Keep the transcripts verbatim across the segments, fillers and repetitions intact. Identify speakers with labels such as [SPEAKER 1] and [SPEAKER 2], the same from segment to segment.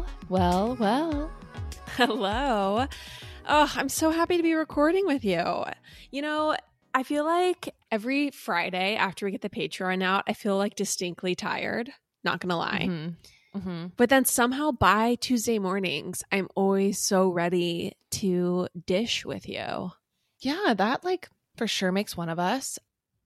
[SPEAKER 1] well, well.
[SPEAKER 2] Hello. Oh, I'm so happy to be recording with you. You know, I feel like every Friday after we get the Patreon out, I feel like distinctly tired. Not gonna lie.
[SPEAKER 1] Mm-hmm. Mm-hmm.
[SPEAKER 2] But then somehow by Tuesday mornings, I'm always so ready to dish with you.
[SPEAKER 1] Yeah, that like for sure makes one of us.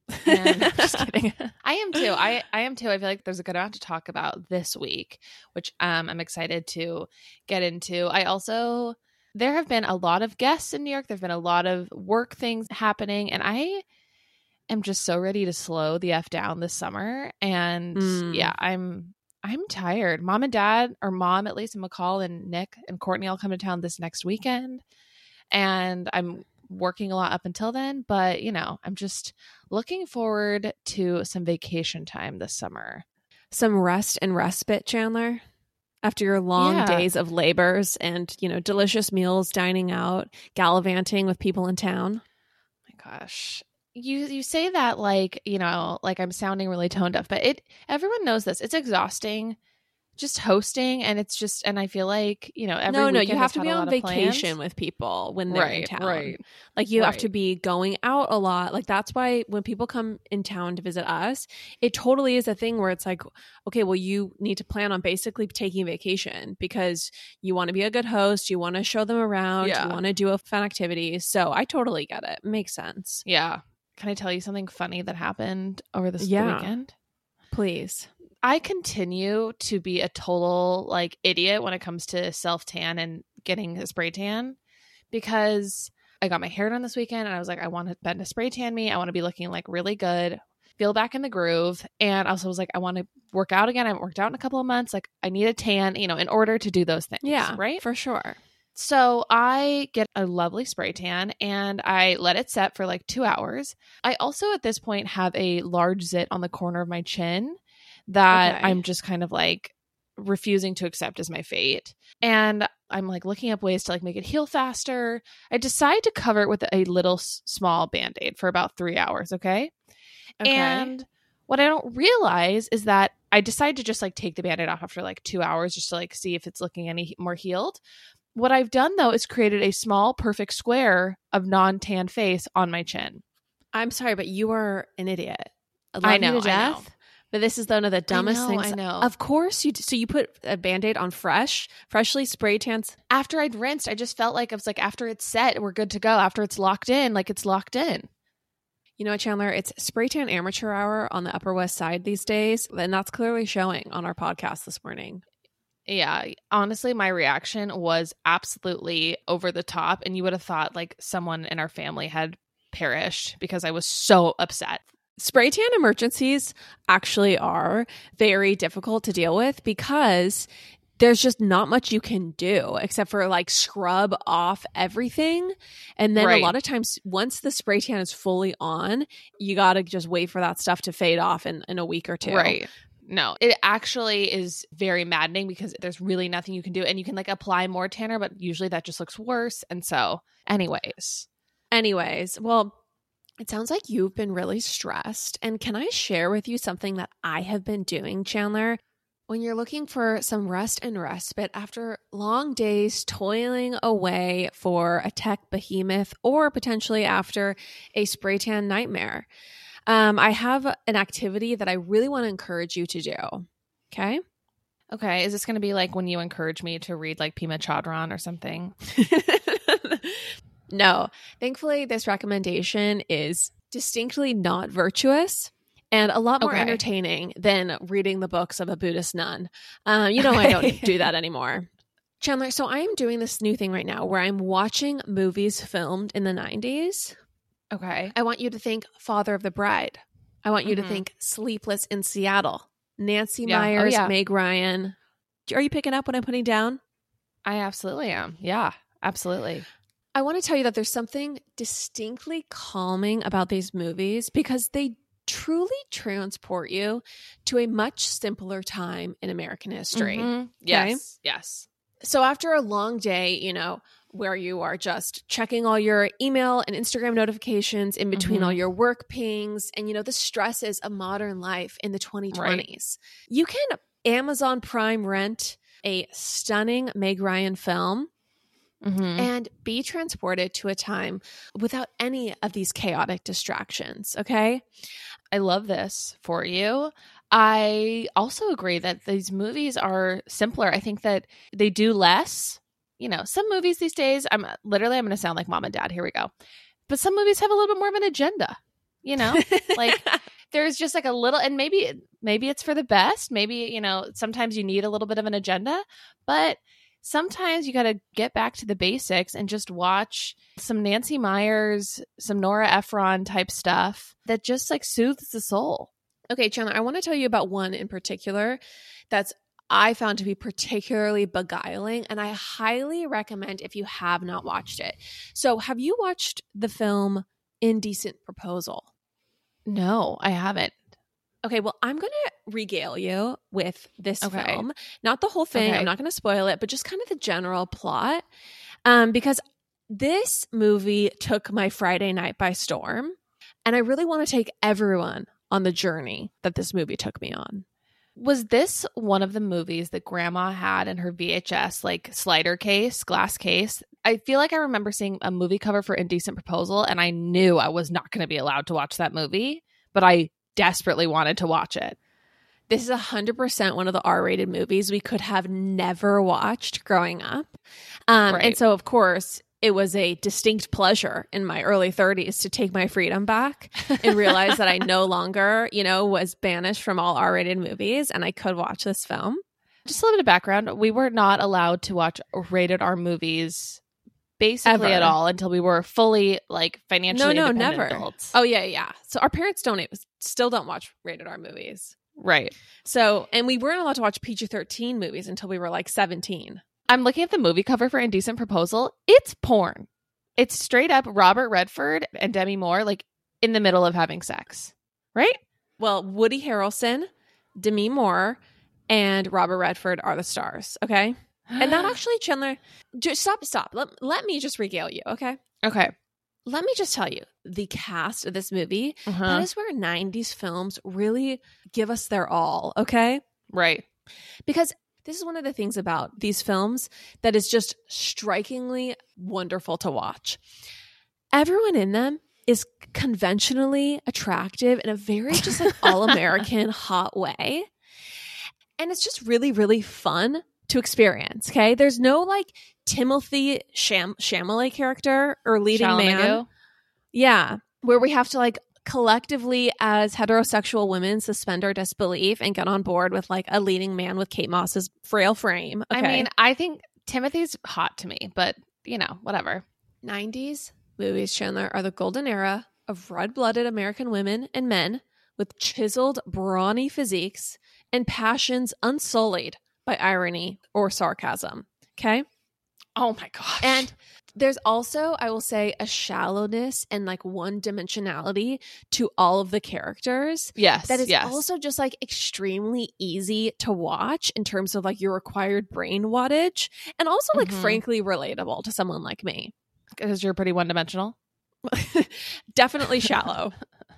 [SPEAKER 1] And I'm just kidding. I am too. I, I am too. I feel like there's a good amount to talk about this week, which um, I'm excited to get into. I also, there have been a lot of guests in New York. There have been a lot of work things happening. And I am just so ready to slow the F down this summer. And
[SPEAKER 2] Mm.
[SPEAKER 1] yeah, I'm I'm tired. Mom and dad, or mom at least, and McCall and Nick and Courtney all come to town this next weekend. And I'm working a lot up until then, but you know, I'm just looking forward to some vacation time this summer.
[SPEAKER 2] Some rest and respite, Chandler, after your long
[SPEAKER 1] Yeah.
[SPEAKER 2] days of labors and, you know, delicious meals, dining out, gallivanting with people in town.
[SPEAKER 1] My gosh. You you say that like, you know, like I'm sounding really tone deaf, but it everyone knows this. It's exhausting just hosting, and it's just, and I feel like, you know, every
[SPEAKER 2] no, no,
[SPEAKER 1] weekend
[SPEAKER 2] you have
[SPEAKER 1] has
[SPEAKER 2] to
[SPEAKER 1] had
[SPEAKER 2] be
[SPEAKER 1] a
[SPEAKER 2] on
[SPEAKER 1] lot of
[SPEAKER 2] vacation
[SPEAKER 1] plans.
[SPEAKER 2] with people when they're in
[SPEAKER 1] Right,
[SPEAKER 2] town.
[SPEAKER 1] right.
[SPEAKER 2] Like you have
[SPEAKER 1] Right.
[SPEAKER 2] to be going out a lot. Like that's why when people come in town to visit us, it totally is a thing where it's like, okay, well, you need to plan on basically taking vacation because you want to be a good host. You want to show them around.
[SPEAKER 1] Yeah.
[SPEAKER 2] You want to do a fun activity. So I totally get it. Makes sense.
[SPEAKER 1] Yeah. Can I tell you something funny that happened over this
[SPEAKER 2] Yeah.
[SPEAKER 1] weekend?
[SPEAKER 2] Please.
[SPEAKER 1] I continue to be a total like idiot when it comes to self tan and getting a spray tan, because I got my hair done this weekend and I was like, I want Ben to spray tan me. I want to be looking like really good, feel back in the groove. And also was like, I want to work out again. I haven't worked out in a couple of months. Like I need a tan, you know, in order to do those things.
[SPEAKER 2] Yeah.
[SPEAKER 1] Right.
[SPEAKER 2] For sure.
[SPEAKER 1] So I get a lovely spray tan and I let it set for like two hours. I also at this point have a large zit on the corner of my chin that
[SPEAKER 2] Okay.
[SPEAKER 1] I'm just kind of like refusing to accept as my fate. And I'm like looking up ways to like make it heal faster. I decide to cover it with a little s- small Band-Aid for about three hours. Okay.
[SPEAKER 2] Okay.
[SPEAKER 1] And what I don't realize is that I decide to just like take the Band-Aid off after like two hours just to like see if it's looking any more healed. What I've done though is created a small perfect square of non-tan face on my chin.
[SPEAKER 2] I'm sorry, but you are an idiot. I, love
[SPEAKER 1] I
[SPEAKER 2] you
[SPEAKER 1] know,
[SPEAKER 2] to
[SPEAKER 1] I know.
[SPEAKER 2] death, but this is one of the dumbest
[SPEAKER 1] know,
[SPEAKER 2] things.
[SPEAKER 1] I know.
[SPEAKER 2] Of course you. So you put a Band-Aid on fresh, freshly spray tans.
[SPEAKER 1] After I'd rinsed, I just felt like I was like, after it's set, we're good to go. After it's locked in, like it's locked in.
[SPEAKER 2] You know what, Chandler? It's Spray Tan Amateur Hour on the Upper West Side these days, and that's clearly showing on our podcast this morning.
[SPEAKER 1] Yeah, honestly, my reaction was absolutely over the top, and you would have thought like someone in our family had perished because I was so upset.
[SPEAKER 2] Spray tan emergencies actually are very difficult to deal with because there's just not much you can do except for like scrub off everything. And then
[SPEAKER 1] Right.
[SPEAKER 2] a lot of times once the spray tan is fully on, you got to just wait for that stuff to fade off in, in a week or two.
[SPEAKER 1] Right. No, it actually is very maddening because there's really nothing you can do, and you can like apply more tanner, but usually that just looks worse. And so anyways,
[SPEAKER 2] Anyways, well, it sounds like you've been really stressed. And can I share with you something that I have been doing, Chandler? When you're looking for some rest and respite after long days toiling away for a tech behemoth or potentially after a spray tan nightmare, um, I have an activity that I really want to encourage you to do. Okay?
[SPEAKER 1] okay, is this going to be like when you encourage me to read like Pima Chodron or something?
[SPEAKER 2] No. Thankfully, this recommendation is distinctly not virtuous and a lot more
[SPEAKER 1] Okay.
[SPEAKER 2] entertaining than reading the books of a Buddhist nun. Um, you know, I don't do that anymore. Chandler, so I am doing this new thing right now where I'm watching movies filmed in the nineties.
[SPEAKER 1] Okay.
[SPEAKER 2] I want you to think Father of the Bride. I want you
[SPEAKER 1] Mhm.
[SPEAKER 2] to think Sleepless in Seattle. Nancy
[SPEAKER 1] Yeah. Oh,
[SPEAKER 2] Myers,
[SPEAKER 1] yeah.
[SPEAKER 2] Meg Ryan. Are you picking up what I'm putting down?
[SPEAKER 1] I absolutely am. Yeah, absolutely.
[SPEAKER 2] I want to tell you that there's something distinctly calming about these movies because they truly transport you to a much simpler time in American history.
[SPEAKER 1] Mhm. Yes. Yes.
[SPEAKER 2] So after a long day, you know, where you are just checking all your email and Instagram notifications in between
[SPEAKER 1] Mhm.
[SPEAKER 2] all your work pings and, you know, the stresses of modern life in the twenty twenties, you can Amazon Prime rent a stunning Meg Ryan film
[SPEAKER 1] Mm-hmm.
[SPEAKER 2] and be transported to a time without any of these chaotic distractions. Okay.
[SPEAKER 1] I love this for you. I also agree that these movies are simpler. I think that they do less. You know, some movies these days, I'm literally, I'm going to sound like mom and dad. Here we go. But some movies have a little bit more of an agenda, you know, like there's just like a little, and maybe, maybe it's for the best. Maybe, you know, sometimes you need a little bit of an agenda, but sometimes you got to get back to the basics and just watch some Nancy Meyers, some Nora Ephron type stuff that just like soothes the soul.
[SPEAKER 2] Okay, Chandler, I want to tell you about one in particular that's I found to be particularly beguiling, and I highly recommend if you have not watched it. So have you watched the film Indecent Proposal?
[SPEAKER 1] No, I haven't.
[SPEAKER 2] Okay, well, I'm going to regale you with this
[SPEAKER 1] Okay.
[SPEAKER 2] film. Not the whole thing.
[SPEAKER 1] Okay.
[SPEAKER 2] I'm not going to spoil it, but just kind of the general plot. Um, because this movie took my Friday night by storm, and I really want to take everyone on the journey that this movie took me on.
[SPEAKER 1] Was this one of the movies that grandma had in her V H S like slider case, glass case? I feel like I remember seeing a movie cover for Indecent Proposal, and I knew I was not going to be allowed to watch that movie, but I desperately wanted to watch it.
[SPEAKER 2] This is one hundred percent one of the R-rated movies we could have never watched growing up. Um,
[SPEAKER 1] Right.
[SPEAKER 2] And so, of course, it was a distinct pleasure in my early thirties to take my freedom back and realize that I no longer, you know, was banished from all R-rated movies and I could watch this film.
[SPEAKER 1] Just a little bit of background. We were not allowed to watch rated R movies basically
[SPEAKER 2] Ever.
[SPEAKER 1] at all until we were fully like financially
[SPEAKER 2] No, no,
[SPEAKER 1] independent
[SPEAKER 2] never.
[SPEAKER 1] adults.
[SPEAKER 2] Oh, yeah, yeah. So our parents don't still don't watch rated R movies.
[SPEAKER 1] Right.
[SPEAKER 2] So, and we weren't allowed to watch P G thirteen movies until we were like seventeen.
[SPEAKER 1] I'm looking at the movie cover for Indecent Proposal. It's porn. It's straight up Robert Redford and Demi Moore like in the middle of having sex. Right?
[SPEAKER 2] Well, Woody Harrelson, Demi Moore, and Robert Redford are the stars, okay? And that actually, Chandler, just stop, stop. Let, let me just regale you, okay?
[SPEAKER 1] Okay.
[SPEAKER 2] Let me just tell you, the cast of this movie,
[SPEAKER 1] Uh-huh.
[SPEAKER 2] that is where nineties films really give us their all, okay?
[SPEAKER 1] Right.
[SPEAKER 2] Because this is one of the things about these films that is just strikingly wonderful to watch. Everyone in them is conventionally attractive in a very just like all-American hot way. And it's just really, really fun to experience, okay? There's no like Timothy Cham- Chalamet character or leading man.
[SPEAKER 1] Chalamet.
[SPEAKER 2] Yeah, where we have to like collectively as heterosexual women suspend our disbelief and get on board with like a leading man with Kate Moss's frail frame. Okay.
[SPEAKER 1] I mean, I think Timothy's hot to me, but you know, whatever.
[SPEAKER 2] nineties movies, Chandler, are the golden era of red-blooded American women and men with chiseled, brawny physiques and passions unsullied by irony or sarcasm. Okay?
[SPEAKER 1] Oh my gosh.
[SPEAKER 2] And there's also, I will say, a shallowness and like one dimensionality to all of the characters
[SPEAKER 1] yes,
[SPEAKER 2] that is
[SPEAKER 1] yes.
[SPEAKER 2] also just like extremely easy to watch in terms of like your required brain wattage and also like
[SPEAKER 1] Mhm.
[SPEAKER 2] frankly relatable to someone like me.
[SPEAKER 1] Because you're pretty one-dimensional.
[SPEAKER 2] Definitely shallow.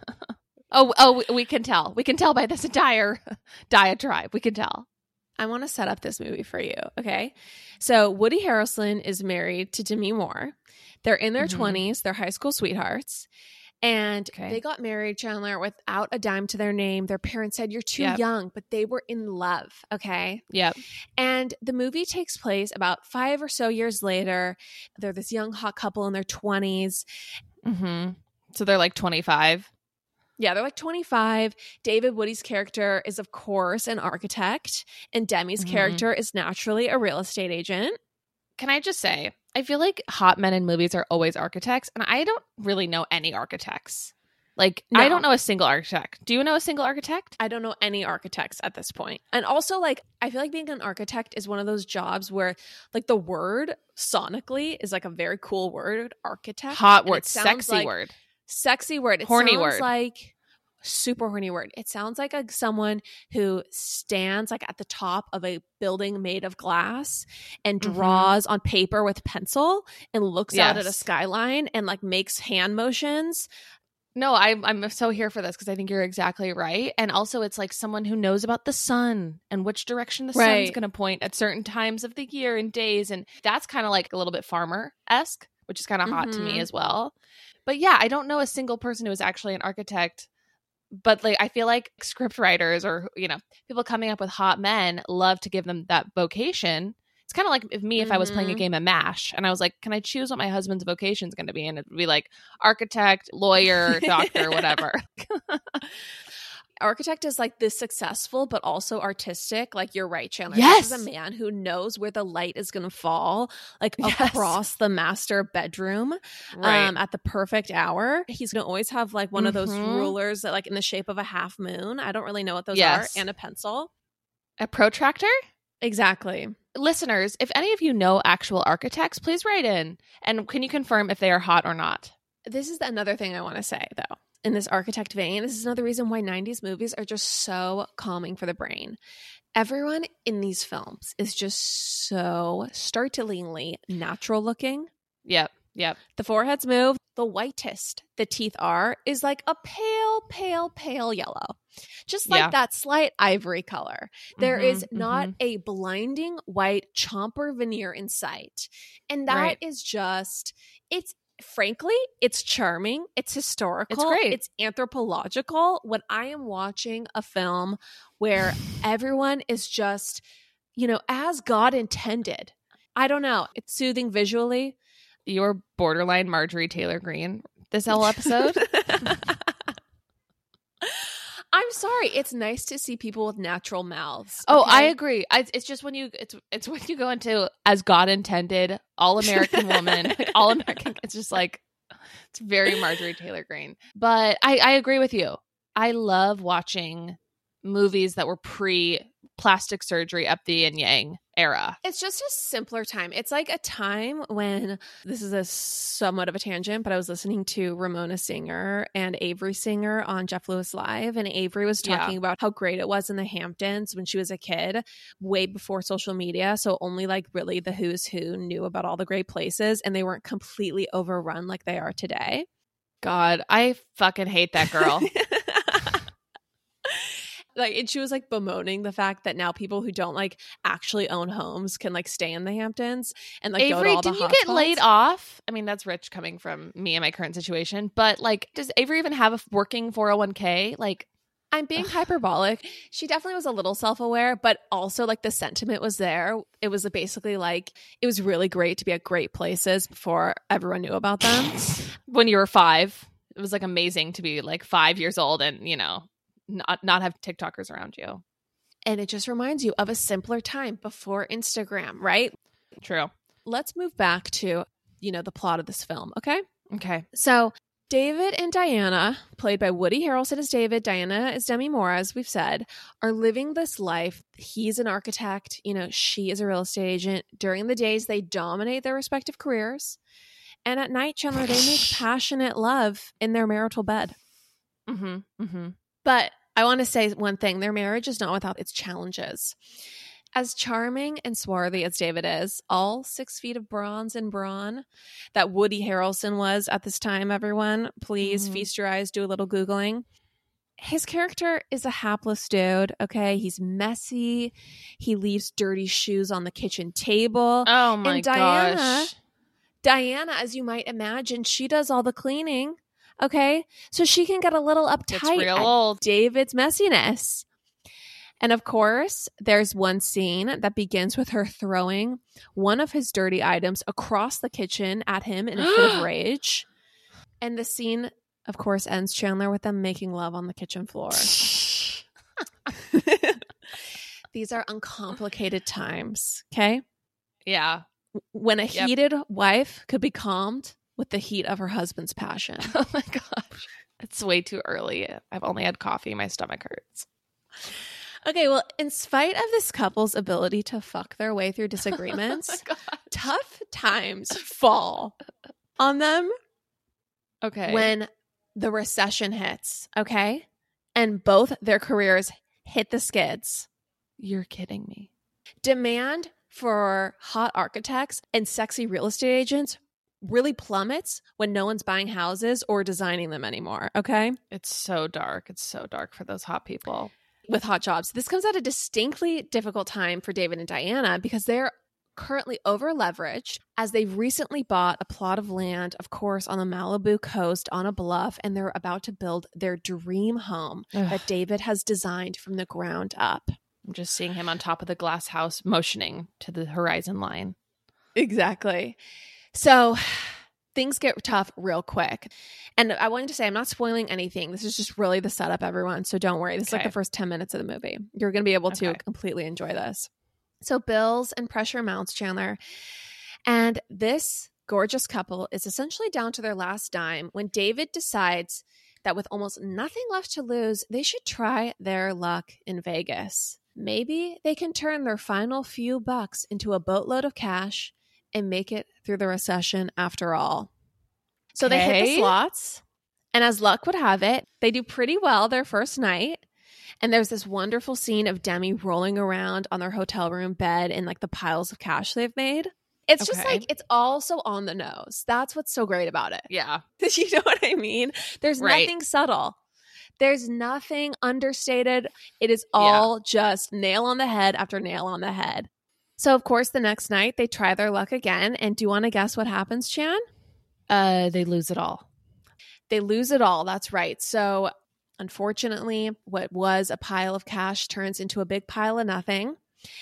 [SPEAKER 1] Oh, oh, we can tell. We can tell by this entire diatribe. We can tell.
[SPEAKER 2] I want to set up this movie for you, okay? So Woody Harrelson is married to Demi Moore. They're in their
[SPEAKER 1] Mhm.
[SPEAKER 2] twenties. They're high school sweethearts. And
[SPEAKER 1] Okay.
[SPEAKER 2] they got married, Chandler, without a dime to their name. Their parents said, you're too
[SPEAKER 1] Yep.
[SPEAKER 2] young, but they were in love, okay?
[SPEAKER 1] Yep.
[SPEAKER 2] And the movie takes place about five or so years later. They're this young, hot couple in their twenties.
[SPEAKER 1] Mm-hmm. So they're like twenty-five.
[SPEAKER 2] Yeah, they're like twenty-five. David Woody's character is, of course, an architect, and Demi's
[SPEAKER 1] Mhm.
[SPEAKER 2] character is naturally a real estate agent.
[SPEAKER 1] Can I just say, I feel like hot men in movies are always architects, and I don't really know any architects. Like, I
[SPEAKER 2] No.
[SPEAKER 1] don't know a single architect. Do you know a single architect?
[SPEAKER 2] I don't know any architects at this point. And also, like, I feel like being an architect is one of those jobs where, like, the word sonically is like a very cool word, architect.
[SPEAKER 1] Hot
[SPEAKER 2] And
[SPEAKER 1] word,
[SPEAKER 2] it sounds
[SPEAKER 1] sexy
[SPEAKER 2] like-
[SPEAKER 1] word.
[SPEAKER 2] Sexy word. It
[SPEAKER 1] Horny
[SPEAKER 2] sounds
[SPEAKER 1] word.
[SPEAKER 2] like super horny word. It sounds like a, someone who stands like at the top of a building made of glass and
[SPEAKER 1] Mhm.
[SPEAKER 2] draws on paper with pencil and looks out at a
[SPEAKER 1] Yes.
[SPEAKER 2] skyline and like makes hand motions.
[SPEAKER 1] No, I'm I'm so here for this because I think you're exactly right. And also it's like someone who knows about the sun and which direction the
[SPEAKER 2] Right.
[SPEAKER 1] sun's going to point at certain times of the year and days. And that's kind of like a little bit farmer-esque, which is kind of hot to me
[SPEAKER 2] Mhm.
[SPEAKER 1] as well. But yeah, I don't know a single person who is actually an architect. But like I feel like script writers or, you know, people coming up with hot men love to give them that vocation. It's kind of like if me, if I was playing a
[SPEAKER 2] Mhm.
[SPEAKER 1] game of MASH and I was like, can I choose what my husband's vocation is going to be? And it would be like architect, lawyer, doctor, whatever.
[SPEAKER 2] Architect is like this successful, but also artistic. Like you're right, Chandler.
[SPEAKER 1] Yes.
[SPEAKER 2] This is a man who knows where the light is going to fall, like
[SPEAKER 1] Yes.
[SPEAKER 2] across the master bedroom
[SPEAKER 1] Right.
[SPEAKER 2] um, at the perfect hour. He's going to always have like one of those
[SPEAKER 1] Mhm.
[SPEAKER 2] rulers that like in the shape of a half moon. I don't really know what those
[SPEAKER 1] Yes.
[SPEAKER 2] are. And a pencil.
[SPEAKER 1] A protractor?
[SPEAKER 2] Exactly.
[SPEAKER 1] Listeners, if any of you know actual architects, please write in. And can you confirm if they are hot or not?
[SPEAKER 2] This is another thing I want to say, though. In this architect vein, this is another reason why nineties movies are just so calming for the brain. Everyone in these films is just so startlingly natural looking.
[SPEAKER 1] Yep. Yep.
[SPEAKER 2] The foreheads move. The whitest the teeth are is like a pale, pale, pale yellow. Just like
[SPEAKER 1] Yeah.
[SPEAKER 2] that slight ivory color. There
[SPEAKER 1] Mhm,
[SPEAKER 2] is not
[SPEAKER 1] mhm.
[SPEAKER 2] a blinding white chomper veneer in sight. And that
[SPEAKER 1] Right.
[SPEAKER 2] is just, it's frankly, it's charming. It's historical.
[SPEAKER 1] great.
[SPEAKER 2] It's anthropological. When I am watching a film where everyone is just, you know, as God intended, I don't know. It's soothing visually.
[SPEAKER 1] You're borderline Marjorie Taylor Greene this whole episode.
[SPEAKER 2] I'm sorry. It's nice to see people with natural mouths.
[SPEAKER 1] Oh, I
[SPEAKER 2] okay?
[SPEAKER 1] agree. I, it's just when you it's it's when you go into as God intended, all American woman, like all American. It's just like it's very Marjorie Taylor Greene. But I I agree with you. I love watching movies that were pre plastic surgery up the yin yang era.
[SPEAKER 2] It's just a simpler time. It's like a time when, this is a somewhat of a tangent, but I was listening to Ramona Singer and Avery Singer on Jeff Lewis Live, and Avery was
[SPEAKER 1] Yeah.
[SPEAKER 2] talking about how great it was in the Hamptons when she was a kid, way before social media. So only like really the who's who knew about all the great places, and they weren't completely overrun like they are today.
[SPEAKER 1] God, I fucking hate that girl.
[SPEAKER 2] Like, and she was like bemoaning the fact that now people who don't like actually own homes can like stay in the Hamptons and like go to
[SPEAKER 1] Avery,
[SPEAKER 2] all the
[SPEAKER 1] didn't you
[SPEAKER 2] hot
[SPEAKER 1] get
[SPEAKER 2] spots.
[SPEAKER 1] laid off? I mean, that's rich coming from me and my current situation. But like, does Avery even have a working four oh one k? Like,
[SPEAKER 2] I'm being hyperbolic. She definitely was a little self-aware, but also like the sentiment was there. It was basically like, it was really great to be at great places before everyone knew about them.
[SPEAKER 1] when you were five, it was like amazing to be like five years old and, you know, not not have TikTokers around you.
[SPEAKER 2] And it just reminds you of a simpler time before Instagram, right?
[SPEAKER 1] True.
[SPEAKER 2] Let's move back to, you know, the plot of this film, okay?
[SPEAKER 1] Okay.
[SPEAKER 2] So David and Diana, played by Woody Harrelson as David, Diana is Demi Moore, as we've said, are living this life. He's an architect, you know, she is a real estate agent. During the days, they dominate their respective careers. And at night, Chandler, they make passionate love in their marital bed.
[SPEAKER 1] Mm-hmm. Mm-hmm.
[SPEAKER 2] But I want to say one thing. Their marriage is not without its challenges. As charming and swarthy as David is, all six feet of bronze and brawn that Woody Harrelson was at this time, everyone, please
[SPEAKER 1] Mhm.
[SPEAKER 2] feast your eyes, do a little Googling. His character is a hapless dude, okay? He's messy. He leaves dirty shoes on the kitchen table.
[SPEAKER 1] Oh my
[SPEAKER 2] And Diana-
[SPEAKER 1] gosh.
[SPEAKER 2] Diana, as you might imagine, she does all the cleaning, okay? So she can get a little
[SPEAKER 1] It's
[SPEAKER 2] uptight
[SPEAKER 1] real
[SPEAKER 2] at
[SPEAKER 1] old.
[SPEAKER 2] David's messiness. And of course, there's one scene that begins with her throwing one of his dirty items across the kitchen at him in a fit of rage. And the scene, of course, ends, Chandler, with them making love on the kitchen floor. These are uncomplicated times, okay?
[SPEAKER 1] Yeah.
[SPEAKER 2] When a
[SPEAKER 1] Yep.
[SPEAKER 2] heated wife could be calmed with the heat of her husband's passion.
[SPEAKER 1] Oh my gosh. It's way too early. I've only had coffee. My stomach hurts.
[SPEAKER 2] Okay, well, in spite of this couple's ability to fuck their way through disagreements,
[SPEAKER 1] Oh my God.
[SPEAKER 2] tough times fall on them
[SPEAKER 1] Okay.
[SPEAKER 2] when the recession hits, okay? And both their careers hit the skids.
[SPEAKER 1] You're kidding me.
[SPEAKER 2] Demand for hot architects and sexy real estate agents really plummets when no one's buying houses or designing them anymore. Okay.
[SPEAKER 1] It's so dark. It's so dark for those hot people
[SPEAKER 2] with hot jobs. This comes at a distinctly difficult time for David and Diana because they're currently over leveraged as they've recently bought a plot of land, of course, on the Malibu coast on a bluff, and they're about to build their dream home Ugh. that David has designed from the ground up.
[SPEAKER 1] I'm just seeing him on top of the glass house motioning to the horizon line.
[SPEAKER 2] Exactly. So things get tough real quick. And I wanted to say, I'm not spoiling anything. This is just really the setup, everyone. So don't worry. This okay. is like the first ten minutes of the movie. You're going to be able to okay. completely enjoy this. So bills and pressure mounts, Chandler. And this gorgeous couple is essentially down to their last dime when David decides that with almost nothing left to lose, they should try their luck in Vegas. Maybe they can turn their final few bucks into a boatload of cash and make it through the recession after all. So okay. they hit the slots, and as luck would have it, they do pretty well their first night. And there's this wonderful scene of Demi rolling around on their hotel room bed in like the piles of cash they've made. It's okay. just like, it's all so on the nose. That's what's so great about it.
[SPEAKER 1] Yeah.
[SPEAKER 2] You know what I mean? There's
[SPEAKER 1] right.
[SPEAKER 2] nothing subtle. There's nothing understated. It is all yeah. just nail on the head after nail on the head. So, of course, the next night they try their luck again. And do you want to guess what happens, Chan?
[SPEAKER 1] Uh, they lose it all.
[SPEAKER 2] They lose it all. That's right. So, unfortunately, what was a pile of cash turns into a big pile of nothing.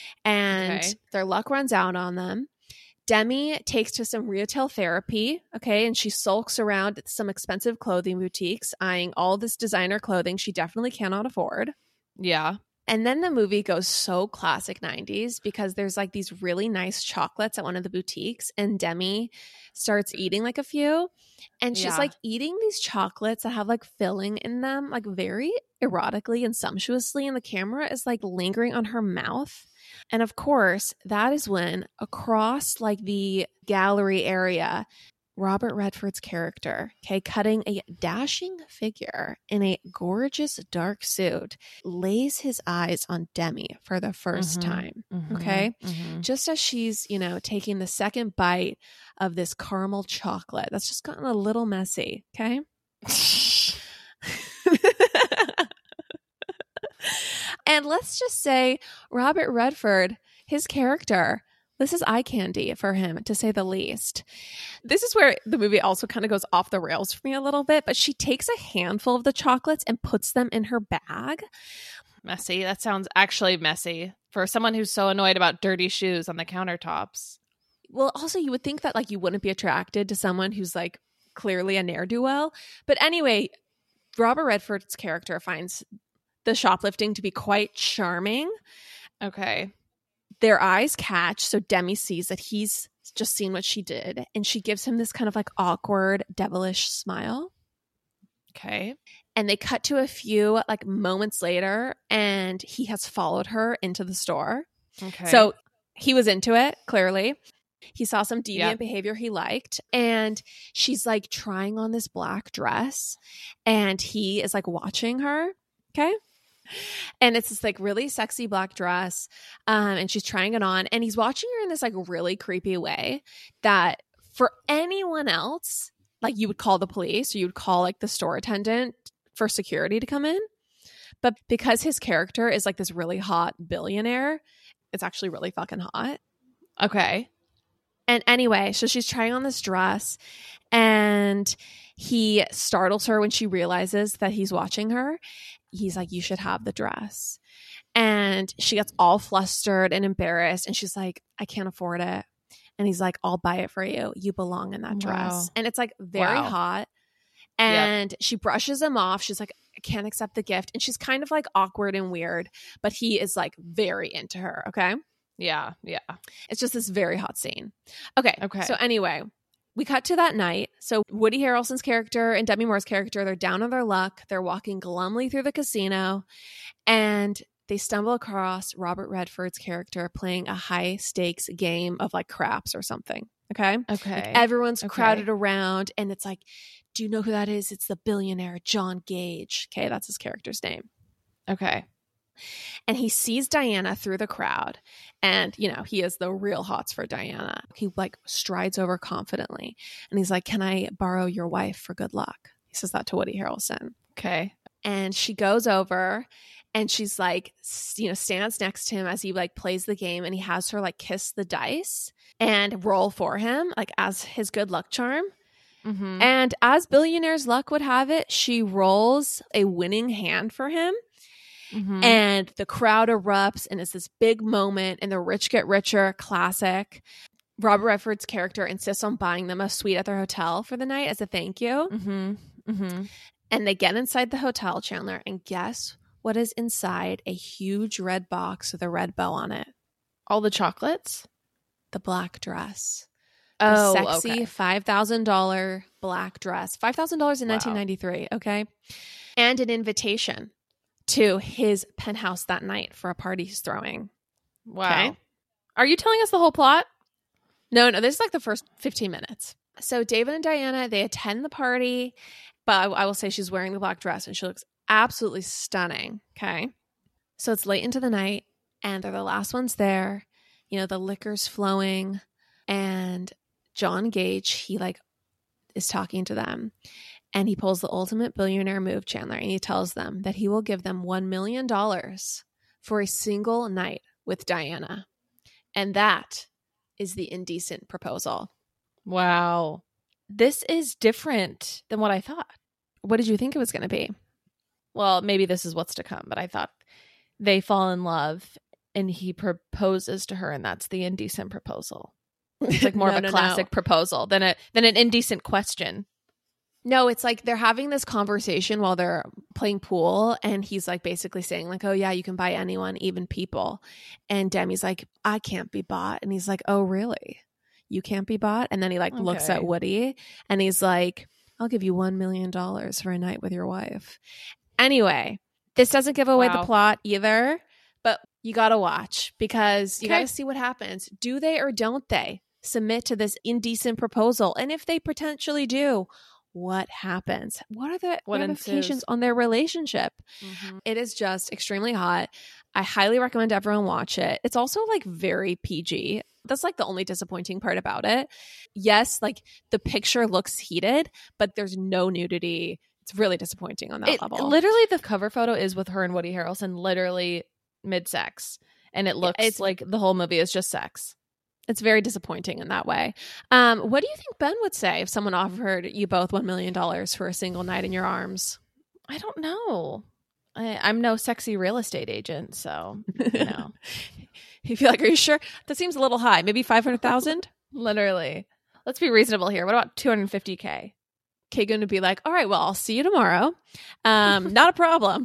[SPEAKER 2] And okay. their luck runs out on them. Demi takes to some retail therapy, okay, and she sulks around some expensive clothing boutiques, eyeing all this designer clothing she definitely cannot afford.
[SPEAKER 1] Yeah.
[SPEAKER 2] And then the movie goes so classic nineties because there's like these really nice chocolates at one of the boutiques, and Demi starts eating like a few, and she's yeah. like eating these chocolates that have like filling in them, like very erotically and sumptuously, and the camera is like lingering on her mouth. And of course, that is when across like the gallery area, Robert Redford's character, okay, cutting a dashing figure in a gorgeous dark suit, lays his eyes on Demi for the first mm-hmm, time, mm-hmm, okay? Mm-hmm. Just as she's, you know, taking the second bite of this caramel chocolate. That's just gotten a little messy, okay? And let's just say Robert Redford, his character, this is eye candy for him, to say the least. This is where the movie also kind of goes off the rails for me a little bit, but she takes a handful of the chocolates and puts them in her bag.
[SPEAKER 1] Messy. That sounds actually messy for someone who's so annoyed about dirty shoes on the countertops.
[SPEAKER 2] Well, also you would think that like you wouldn't be attracted to someone who's like clearly a ne'er-do-well. But anyway, Robert Redford's character finds the shoplifting to be quite charming.
[SPEAKER 1] Okay.
[SPEAKER 2] Their eyes catch, so Demi sees that he's just seen what she did, and she gives him this kind of like awkward, devilish smile.
[SPEAKER 1] Okay.
[SPEAKER 2] And they cut to a few like moments later, and he has followed her into the store.
[SPEAKER 1] Okay.
[SPEAKER 2] So he was into it, clearly. He saw some deviant yep. behavior he liked, and she's like trying on this black dress, and he is like watching her. Okay. And it's this like really sexy black dress, um, and she's trying it on, and he's watching her in this like really creepy way that for anyone else, like you would call the police or you would call like the store attendant for security to come in. But because his character is like this really hot billionaire, it's actually really fucking hot.
[SPEAKER 1] Okay.
[SPEAKER 2] And anyway, so she's trying on this dress, and he startles her when she realizes that he's watching her. He's like, you should have the dress. And she gets all flustered and embarrassed. And she's like, I can't afford it. And he's like, I'll buy it for you. You belong in that dress. Wow. And it's like very wow. hot. And yep. she brushes him off. She's like, I can't accept the gift. And she's kind of like awkward and weird. But he is like very into her. Okay.
[SPEAKER 1] Yeah. Yeah.
[SPEAKER 2] It's just this very hot scene. Okay.
[SPEAKER 1] Okay.
[SPEAKER 2] So anyway, we cut to that night. So Woody Harrelson's character and Demi Moore's character, they're down on their luck. They're walking glumly through the casino, and they stumble across Robert Redford's character playing a high stakes game of like craps or something. Okay.
[SPEAKER 1] Okay.
[SPEAKER 2] Like everyone's
[SPEAKER 1] okay.
[SPEAKER 2] crowded around, and it's like, do you know who that is? It's the billionaire John Gage. Okay. That's his character's name.
[SPEAKER 1] Okay.
[SPEAKER 2] and he sees Diana through the crowd. And, you know, he is the real hots for Diana. He like strides over confidently and he's like, can I borrow your wife for good luck? He says that to Woody Harrelson.
[SPEAKER 1] Okay.
[SPEAKER 2] And she goes over and she's like, you know, stands next to him as he like plays the game, and he has her like kiss the dice and roll for him, like as his good luck charm.
[SPEAKER 1] Mm-hmm.
[SPEAKER 2] And as billionaire's luck would have it, she rolls a winning hand for him.
[SPEAKER 1] Mm-hmm.
[SPEAKER 2] And the crowd erupts, and it's this big moment in the Rich Get Richer classic. Robert Redford's character insists on buying them a suite at their hotel for the night as a thank you.
[SPEAKER 1] Mm-hmm. Mm-hmm.
[SPEAKER 2] And they get inside the hotel, Chandler, and guess what is inside a huge red box with a red bow on it?
[SPEAKER 1] All the chocolates?
[SPEAKER 2] The black dress.
[SPEAKER 1] Oh,
[SPEAKER 2] The sexy
[SPEAKER 1] okay.
[SPEAKER 2] five thousand dollars black dress. five thousand dollars in
[SPEAKER 1] Wow.
[SPEAKER 2] nineteen ninety-three, okay? And an invitation to his penthouse that night for a party he's throwing.
[SPEAKER 1] Wow.
[SPEAKER 2] Okay.
[SPEAKER 1] Are you telling us the whole plot?
[SPEAKER 2] No, no, this is like the first fifteen minutes. So David and Diana, they attend the party, but I, I will say she's wearing the black dress and she looks absolutely stunning. Okay. So it's late into the night and they're the last ones there. You know, the liquor's flowing and John Gage, he like is talking to them and he pulls the ultimate billionaire move, Chandler, and he tells them that he will give them one million dollars for a single night with Diana. And that is the indecent proposal.
[SPEAKER 1] Wow. This is different than what I thought.
[SPEAKER 2] What did you think it was going to be?
[SPEAKER 1] Well, maybe this is what's to come, but I thought they fall in love and he proposes to her and that's the indecent proposal. It's like more
[SPEAKER 2] No,
[SPEAKER 1] of a
[SPEAKER 2] no,
[SPEAKER 1] classic
[SPEAKER 2] no.
[SPEAKER 1] proposal than a than an indecent question.
[SPEAKER 2] No, it's like they're having this conversation while they're playing pool and he's like basically saying like, oh yeah, you can buy anyone, even people. And Demi's like, I can't be bought. And he's like, oh really? You can't be bought? And then he like looks
[SPEAKER 1] Okay.
[SPEAKER 2] at Woody and he's like, I'll give you one million dollars for a night with your wife. Anyway, this doesn't give away
[SPEAKER 1] Wow.
[SPEAKER 2] the plot either, but you got to watch because you
[SPEAKER 1] Okay.
[SPEAKER 2] got to see what happens. Do they or don't they submit to this indecent proposal? And if they potentially do, what happens? What are the
[SPEAKER 1] What
[SPEAKER 2] ramifications
[SPEAKER 1] ensues?
[SPEAKER 2] on their relationship?
[SPEAKER 1] Mm-hmm.
[SPEAKER 2] It is just extremely hot. I highly recommend everyone watch it. It's also like very P G. That's like the only disappointing part about it. Yes, like the picture looks heated, but there's no nudity. It's really disappointing on that
[SPEAKER 1] It,
[SPEAKER 2] level.
[SPEAKER 1] literally, the cover photo is with her and Woody Harrelson, literally mid-sex, and it looks
[SPEAKER 2] it's-
[SPEAKER 1] like the whole movie is just sex.
[SPEAKER 2] It's very disappointing in that way. Um, what do you think Ben would say if someone offered you both one million dollars for a single night in your arms?
[SPEAKER 1] I don't know. I, I'm no sexy real estate agent, so you know,
[SPEAKER 2] You feel like, are you sure? That seems a little high. Maybe five hundred thousand?
[SPEAKER 1] literally. Let's be reasonable here. What about two hundred fifty K?
[SPEAKER 2] Okay, going to be like, all right, well, I'll see you tomorrow. Um, not a problem.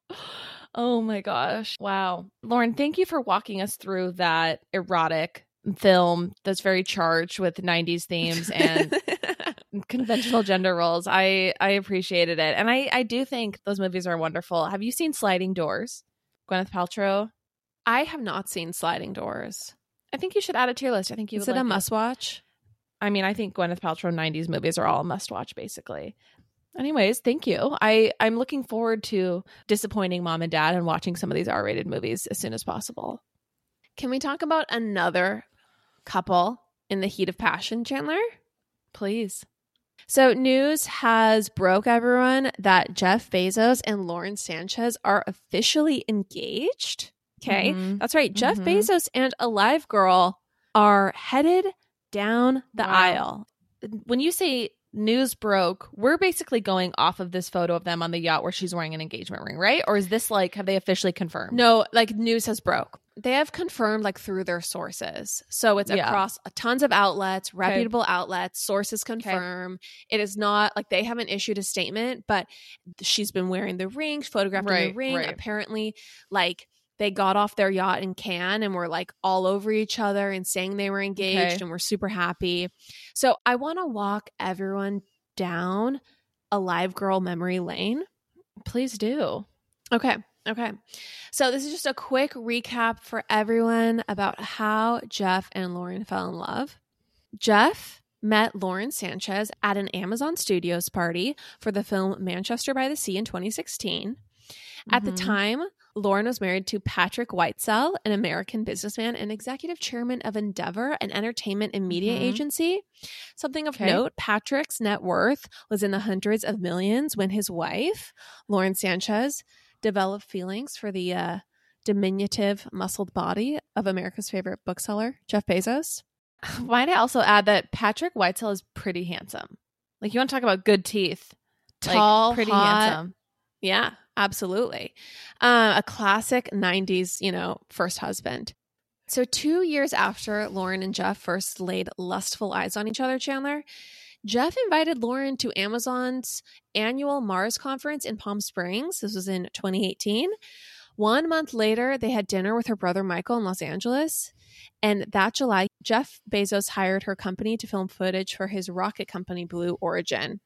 [SPEAKER 1] Oh my gosh. Wow. Lauren, thank you for walking us through that erotic film that's very charged with nineties themes and conventional gender roles. I I appreciated it. And I I do think those movies are wonderful. Have you seen Sliding Doors? Gwyneth Paltrow?
[SPEAKER 2] I have not seen Sliding Doors.
[SPEAKER 1] I think you should add it to your list. I think you
[SPEAKER 2] Is
[SPEAKER 1] would
[SPEAKER 2] it
[SPEAKER 1] like
[SPEAKER 2] a must watch?
[SPEAKER 1] I mean, I think Gwyneth Paltrow nineties movies are all a must watch basically. Anyways, thank you. I, I'm looking forward to disappointing mom and dad and watching some of these R-rated movies as soon as possible.
[SPEAKER 2] Can we talk about another couple in the heat of passion, Chandler?
[SPEAKER 1] Please.
[SPEAKER 2] So news has broke everyone that Jeff Bezos and Lauren Sanchez are officially engaged. Okay,
[SPEAKER 1] Mhm.
[SPEAKER 2] that's right. Jeff
[SPEAKER 1] Mhm.
[SPEAKER 2] Bezos and Alive Girl are headed down the
[SPEAKER 1] Wow.
[SPEAKER 2] aisle.
[SPEAKER 1] When you say news broke, we're basically going off of this photo of them on the yacht where she's wearing an engagement ring, right? Or is this like, have they officially confirmed?
[SPEAKER 2] No, like news has broke. They have confirmed like through their sources. So it's
[SPEAKER 1] Yeah.
[SPEAKER 2] across a tons of outlets, reputable outlets, sources confirm. It is not like they haven't issued a statement, but she's been wearing the ring, photographed in
[SPEAKER 1] Right,
[SPEAKER 2] the ring.
[SPEAKER 1] right.
[SPEAKER 2] Apparently, like they got off their yacht in Cannes and were like all over each other and saying they were engaged
[SPEAKER 1] Okay.
[SPEAKER 2] and were super happy. So I want to walk everyone down a Live Girl memory lane.
[SPEAKER 1] Please do.
[SPEAKER 2] Okay. Okay. So this is just a quick recap for everyone about how Jeff and Lauren fell in love. Jeff met Lauren Sanchez at an Amazon Studios party for the film Manchester by the Sea in twenty sixteen. At the
[SPEAKER 1] Mhm.
[SPEAKER 2] time, Lauren was married to Patrick Whitesell, an American businessman and executive chairman of Endeavor, an entertainment and media
[SPEAKER 1] Mm-hmm.
[SPEAKER 2] agency. Something of
[SPEAKER 1] Okay.
[SPEAKER 2] note, Patrick's net worth was in the hundreds of millions when his wife, Lauren Sanchez, developed feelings for the uh, diminutive, muscled body of America's favorite bookseller, Jeff Bezos.
[SPEAKER 1] Might I also add that Patrick Whitesell is pretty handsome. Like, you want to talk about good teeth. Like,
[SPEAKER 2] Tall,
[SPEAKER 1] pretty
[SPEAKER 2] hot.
[SPEAKER 1] handsome.
[SPEAKER 2] Yeah, absolutely. Um, a classic nineties, you know, first husband. So two years after Lauren and Jeff first laid lustful eyes on each other, Chandler, Jeff invited Lauren to Amazon's annual Mars conference in Palm Springs. This was in twenty eighteen. One month later, they had dinner with her brother Michael in Los Angeles. And that July, Jeff Bezos hired her company to film footage for his rocket company, Blue Origin.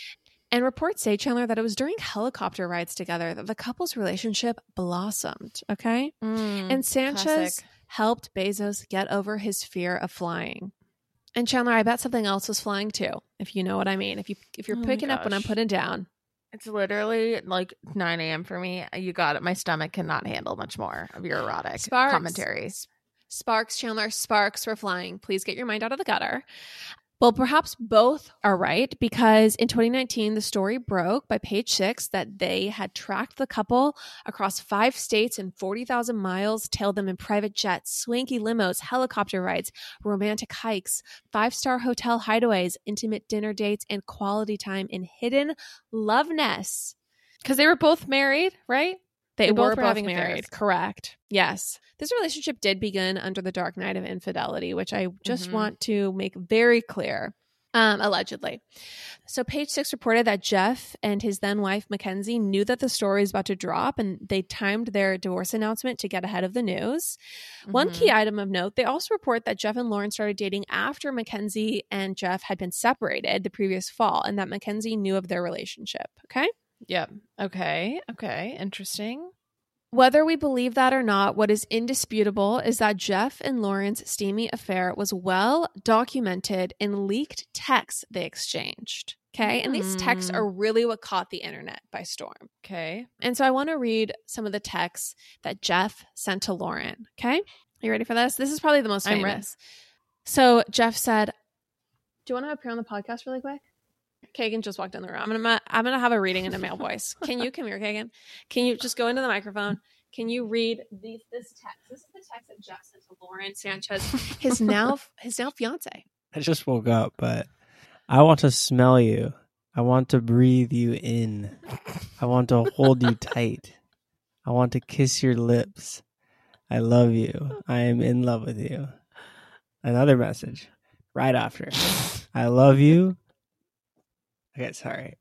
[SPEAKER 2] And reports say, Chandler, that it was during helicopter rides together that the couple's relationship blossomed, okay?
[SPEAKER 1] Mm,
[SPEAKER 2] and Sanchez
[SPEAKER 1] classic.
[SPEAKER 2] helped Bezos get over his fear of flying. And Chandler, I bet something else was flying too, if you know what I mean. If, you, if you're
[SPEAKER 1] Oh my
[SPEAKER 2] picking up what I'm
[SPEAKER 1] gosh.
[SPEAKER 2] putting down.
[SPEAKER 1] It's literally like nine a.m. for me. You got it. My stomach cannot handle much more of your erotic
[SPEAKER 2] Sparks.
[SPEAKER 1] commentary.
[SPEAKER 2] Sparks, Chandler, sparks were flying. Please get your mind out of the gutter. Well, perhaps both are right, because in twenty nineteen, the story broke by Page Six that they had tracked the couple across five states and forty thousand miles, tailed them in private jets, swanky limos, helicopter rides, romantic hikes, five-star hotel hideaways, intimate dinner dates, and quality time in hidden love nests.
[SPEAKER 1] Because they were both married, right?
[SPEAKER 2] They,
[SPEAKER 1] They
[SPEAKER 2] were
[SPEAKER 1] both were
[SPEAKER 2] both
[SPEAKER 1] having
[SPEAKER 2] married.
[SPEAKER 1] affairs.
[SPEAKER 2] Correct. Yes. This relationship did begin under the dark night of infidelity, which I just
[SPEAKER 1] Mhm.
[SPEAKER 2] want to make very clear. Um, allegedly. So Page Six reported that Jeff and his then wife Mackenzie knew that the story was about to drop, and they timed their divorce announcement to get ahead of the news. One
[SPEAKER 1] Mhm.
[SPEAKER 2] key item of note, they also report that Jeff and Lauren started dating after Mackenzie and Jeff had been separated the previous fall, and that Mackenzie knew of their relationship. Okay?
[SPEAKER 1] Yep. Okay. Okay. Interesting.
[SPEAKER 2] Whether we believe that or not, what is indisputable is that Jeff and Lauren's steamy affair was well documented in leaked texts they exchanged. Okay. And these texts
[SPEAKER 1] Hmm.
[SPEAKER 2] are really what caught the internet by storm.
[SPEAKER 1] Okay.
[SPEAKER 2] And so I want to read some of the texts that Jeff sent to Lauren. Okay. Are you ready for this? This is probably the most
[SPEAKER 1] I'm
[SPEAKER 2] famous. So Jeff said, do you want to appear on the podcast really quick? Kagan just walked in the room. I'm gonna I'm gonna have a reading in a male voice. Can you come here, Kagan? Can you just go into the microphone? Can you read these this text? This is the text that Jeff sent to Lauren Sanchez, his now his now fiance.
[SPEAKER 3] I just woke up, but I want to smell you. I want to breathe you in. I want to hold you tight. I want to kiss your lips. I love you. I am in love with you. Another message right after. I love you. Okay, sorry.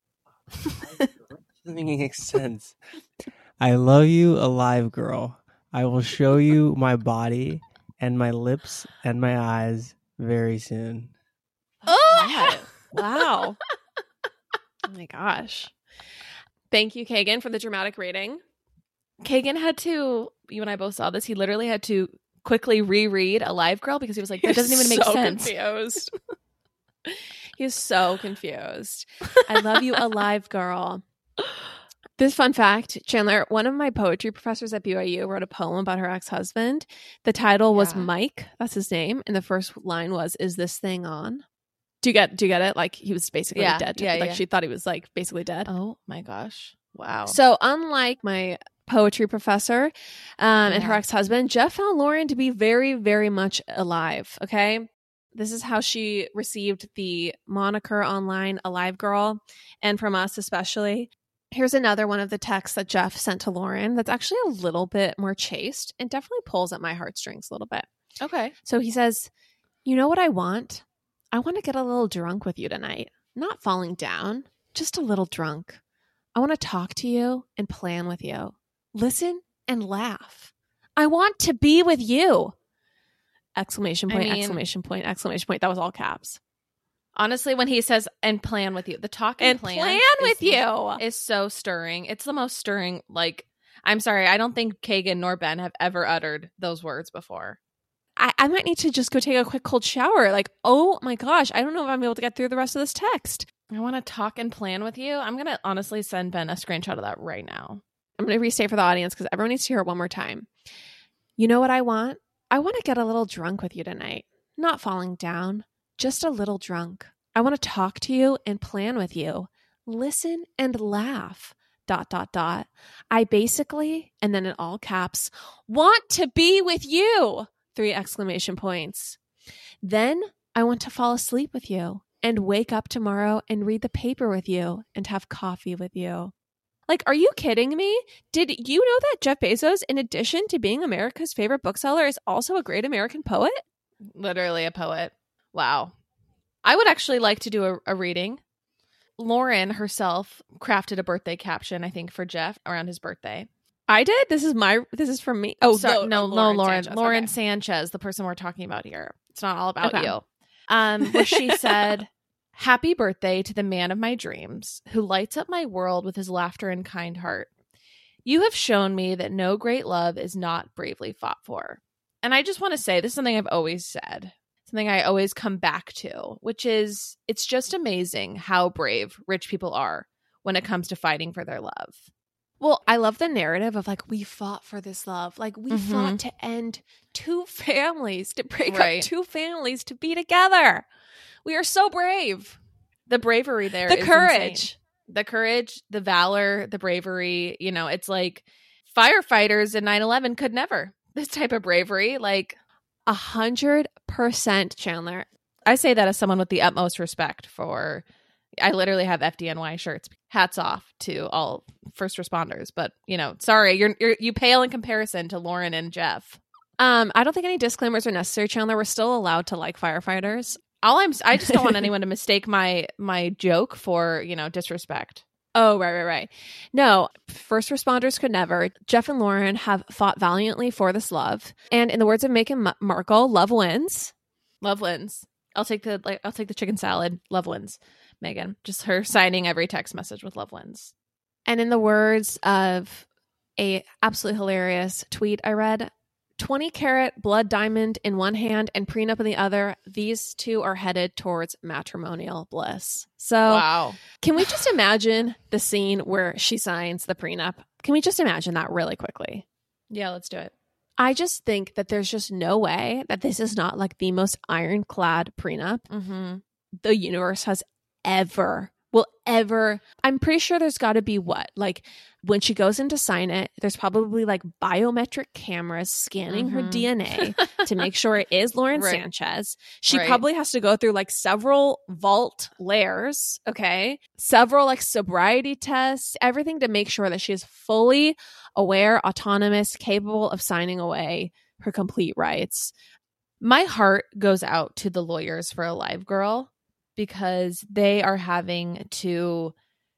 [SPEAKER 3] Doesn't make sense. I love you, alive girl. I will show you my body and my lips and my eyes very soon.
[SPEAKER 2] Oh, wow. Oh my gosh. Thank you, Kagan, for the dramatic reading.
[SPEAKER 1] Kagan had to, you and I both saw this, he literally had to quickly reread Alive Girl because he was like, that doesn't even make
[SPEAKER 2] so
[SPEAKER 1] sense.
[SPEAKER 2] Confused. He's so confused. I love you, alive girl. This fun fact, Chandler, one of my poetry professors at B Y U wrote a poem about her ex-husband. The title was
[SPEAKER 1] Yeah.
[SPEAKER 2] Mike. That's his name. And the first line was, is this thing on? Do you get do you get it? Like he was basically
[SPEAKER 1] Yeah,
[SPEAKER 2] dead.
[SPEAKER 1] yeah,
[SPEAKER 2] like
[SPEAKER 1] yeah.
[SPEAKER 2] she thought he was like basically dead.
[SPEAKER 1] Oh my gosh. Wow.
[SPEAKER 2] So unlike my poetry professor um, and her
[SPEAKER 1] Yeah.
[SPEAKER 2] ex-husband, Jeff found Lauren to be very, very much alive. Okay. This is how she received the moniker online, Alive Girl, and from us especially. Here's another one of the texts that Jeff sent to Lauren that's actually a little bit more chaste and definitely pulls at my heartstrings a little bit.
[SPEAKER 1] okay.
[SPEAKER 2] So he says, you know what I want? I want to get a little drunk with you tonight. Not falling down, just a little drunk. I want to talk to you and plan with you. Listen and laugh. I want to be with you. Exclamation
[SPEAKER 1] I
[SPEAKER 2] point,
[SPEAKER 1] mean-
[SPEAKER 2] exclamation point, exclamation point. That was all caps.
[SPEAKER 1] Honestly, when he says, and plan with you, the talk and,
[SPEAKER 2] And
[SPEAKER 1] plan,
[SPEAKER 2] plan
[SPEAKER 1] is
[SPEAKER 2] with
[SPEAKER 1] the-
[SPEAKER 2] you.
[SPEAKER 1] is so stirring. It's the most stirring, like, I'm sorry, I don't think Kagan nor Ben have ever uttered those words before.
[SPEAKER 2] I, I might need to just go take a quick cold shower. Like, oh my gosh, I don't know if I'm able to get through the rest of this text.
[SPEAKER 1] I want to talk and plan with you. I'm going to honestly send Ben a screenshot of that right now.
[SPEAKER 2] I'm going to restate for the audience because everyone needs to hear it one more time. You know what I want? I want to get a little drunk with you tonight. Not falling down, just a little drunk. I want to talk to you and plan with you. Listen and laugh. Dot, dot, dot. I basically, and then in all caps, want to be with you. Three exclamation points. Then I want to fall asleep with you and wake up tomorrow and read the paper with you and have coffee with you. Like, are you kidding me? Did you know that Jeff Bezos, in addition to being America's favorite bookseller, is also a great American poet?
[SPEAKER 1] Literally a poet. Wow. I would actually like to do a, a reading. Lauren herself crafted a birthday caption, I think, for Jeff around his birthday.
[SPEAKER 2] I did? This is my, this is from me. Oh,
[SPEAKER 1] Sorry,
[SPEAKER 2] no,
[SPEAKER 1] no,
[SPEAKER 2] no,
[SPEAKER 1] no, Lauren.
[SPEAKER 2] Sanchez.
[SPEAKER 1] Lauren
[SPEAKER 2] Okay.
[SPEAKER 1] Sanchez, the person we're talking about here. It's not all about
[SPEAKER 2] Okay.
[SPEAKER 1] you. Um, where she said, happy birthday to the man of my dreams who lights up my world with his laughter and kind heart. You have shown me that no great love is not bravely fought for. And I just want to say, this is something I've always said, something I always come back to, which is it's just amazing how brave rich people are when it comes to fighting for their love.
[SPEAKER 2] Well, I love the narrative of like, we fought for this love. Like, we
[SPEAKER 1] Mhm.
[SPEAKER 2] fought to end two families, to break
[SPEAKER 1] Right.
[SPEAKER 2] up two families, to be together. We are so brave.
[SPEAKER 1] The bravery there,
[SPEAKER 2] The
[SPEAKER 1] is
[SPEAKER 2] courage.
[SPEAKER 1] insane. The courage, the valor, the bravery. You know, it's like firefighters in nine eleven could never. This type of bravery, like
[SPEAKER 2] A hundred percent, Chandler.
[SPEAKER 1] I say that as someone with the utmost respect for. I literally have F D N Y shirts. Hats off to all first responders, but you know, sorry, you're, you're you pale in comparison to Lauren and Jeff.
[SPEAKER 2] Um, I don't think any disclaimers are necessary, Chandler. We're still allowed to like firefighters.
[SPEAKER 1] All I'm, I just don't want anyone to mistake my my joke for you know disrespect.
[SPEAKER 2] Oh, right, right, right. No, first responders could never. Jeff and Lauren have fought valiantly for this love, and in the words of Meghan M- Markle, love wins.
[SPEAKER 1] Love wins. I'll take the like. I'll take the chicken salad. Love wins. Megan, just her signing every text message with love wins.
[SPEAKER 2] And in the words of a absolutely hilarious tweet I read, twenty carat blood diamond in one hand and prenup in the other, these two are headed towards matrimonial bliss. So
[SPEAKER 1] Wow.
[SPEAKER 2] can we just imagine the scene where she signs the prenup? Can we just imagine that really quickly?
[SPEAKER 1] Yeah, let's do it.
[SPEAKER 2] I just think that there's just no way that this is not like the most ironclad prenup
[SPEAKER 1] Mm-hmm.
[SPEAKER 2] the universe has ever will ever. I'm pretty sure there's got to be what, like when she goes in to sign it, there's probably like biometric cameras scanning her
[SPEAKER 1] Mhm.
[SPEAKER 2] D N A to make sure it is Lauren
[SPEAKER 1] Right.
[SPEAKER 2] Sanchez. She
[SPEAKER 1] Right.
[SPEAKER 2] probably has to go through like several vault layers, okay? Several like sobriety tests, everything to make sure that she is fully aware, autonomous, capable of signing away her complete rights.
[SPEAKER 1] My heart goes out to the lawyers for Alive Girl because they are having to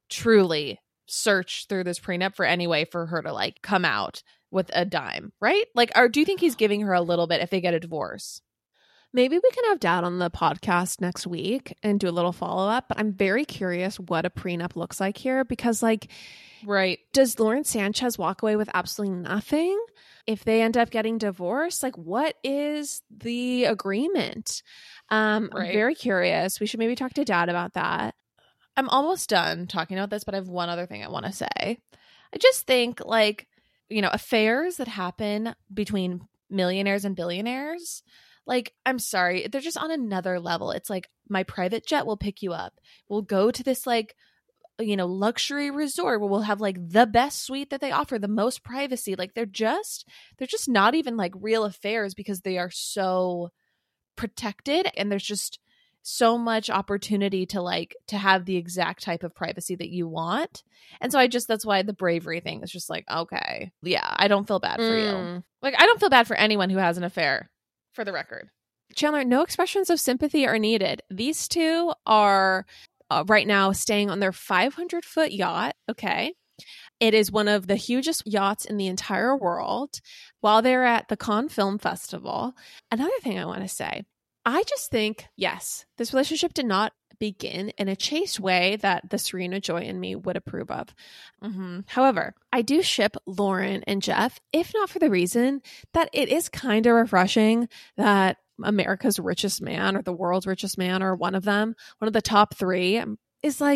[SPEAKER 1] truly search through this prenup for any way for her to like come out with a dime, right? Like, or do you think he's giving her a little bit if they get a divorce?
[SPEAKER 2] Maybe we can have Dad on the podcast next week and do a little follow up. But I'm very curious what a prenup looks like here because, like,
[SPEAKER 1] Right.
[SPEAKER 2] does Lauren Sanchez walk away with absolutely nothing if they end up getting divorced? Like, what is the agreement? Um, I'm
[SPEAKER 1] Right.
[SPEAKER 2] very curious. We should maybe talk to Dad about that.
[SPEAKER 1] I'm almost done talking about this, but I have one other thing I want to say. I just think, like, you know, affairs that happen between millionaires and billionaires, like, I'm sorry, they're just on another level. It's like, my private jet will pick you up. We'll go to this, like, you know, luxury resort where we'll have like the best suite that they offer, the most privacy. Like, they're just, they're just not even like real affairs because they are so protected and there's just so much opportunity to like to have the exact type of privacy that you want. And so I just, that's why the bravery thing is just like, okay, yeah, I don't feel bad for you.
[SPEAKER 2] Mm.
[SPEAKER 1] Like, I don't feel bad for anyone who has an affair, for the record.
[SPEAKER 2] Chandler, no expressions of sympathy are needed. These two are uh, right now staying on their five hundred foot yacht. Okay. It is one of the hugest yachts in the entire world while they're at the Cannes Film Festival. Another thing I want to say, I just think, yes, this relationship did not begin in a chaste way that the Serena Joy and me would approve of.
[SPEAKER 1] Mm-hmm.
[SPEAKER 2] However, I do ship Lauren and Jeff, if not for the reason that it is kind of refreshing that America's richest man or the world's richest man or one of them, one of the top three, is like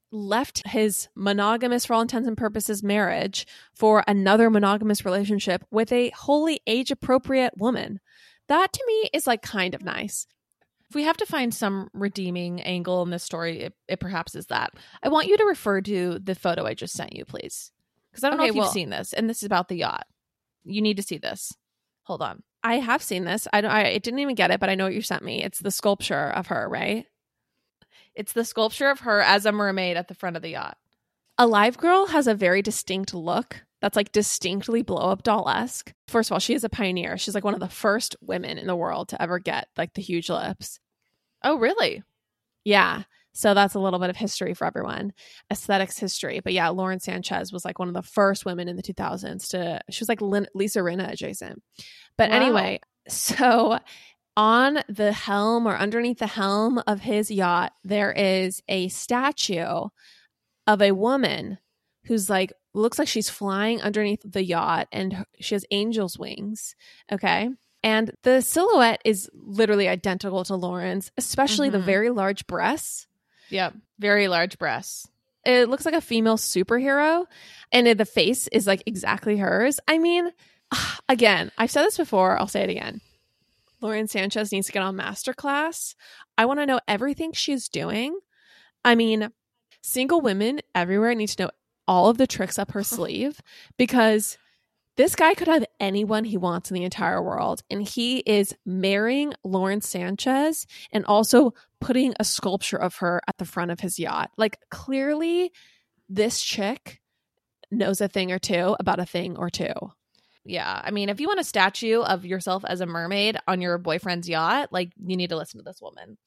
[SPEAKER 2] left his monogamous, for all intents and purposes, marriage for another monogamous relationship with a wholly age-appropriate woman. That to me is like kind of nice.
[SPEAKER 1] If we have to find some redeeming angle in this story, it, it perhaps is that. I want you to refer to the photo I just sent you, please. Because I don't
[SPEAKER 2] Okay,
[SPEAKER 1] know if you've
[SPEAKER 2] well-
[SPEAKER 1] seen this, and this is about the yacht. You need to see this. Hold on.
[SPEAKER 2] I have seen this. I don't. I didn't even get it, but I know what you sent me. It's the sculpture of her, right?
[SPEAKER 1] It's the sculpture of her as a mermaid at the front of the yacht.
[SPEAKER 2] Alive Girl has a very distinct look that's like distinctly blow up doll-esque. First of all, she is a pioneer. She's like one of the first women in the world to ever get like the huge lips.
[SPEAKER 1] Oh, really?
[SPEAKER 2] Yeah. So that's a little bit of history for everyone. Aesthetics history. But yeah, Lauren Sanchez was like one of the first women in the two thousands to, she was like Lin- Lisa Rinna adjacent. But
[SPEAKER 1] Wow.
[SPEAKER 2] anyway, so on the helm or underneath the helm of his yacht, there is a statue of a woman who's like, looks like she's flying underneath the yacht and she has angel's wings. Okay. And the silhouette is literally identical to Lauren's, especially the
[SPEAKER 1] Mhm.
[SPEAKER 2] very large breasts.
[SPEAKER 1] Yep. Very large breasts.
[SPEAKER 2] It looks like a female superhero, and the face is like exactly hers. I mean, again, I've said this before. I'll say it again. Lauren Sanchez needs to get on masterclass. I want to know everything she's doing. I mean, single women everywhere need to know all of the tricks up her sleeve, because this guy could have anyone he wants in the entire world, and he is marrying Lauren Sanchez and also putting a sculpture of her at the front of his yacht. Like, clearly, this chick knows a thing or two about a thing or two.
[SPEAKER 1] Yeah. I mean, if you want a statue of yourself as a mermaid on your boyfriend's yacht, like, you need to listen to this woman.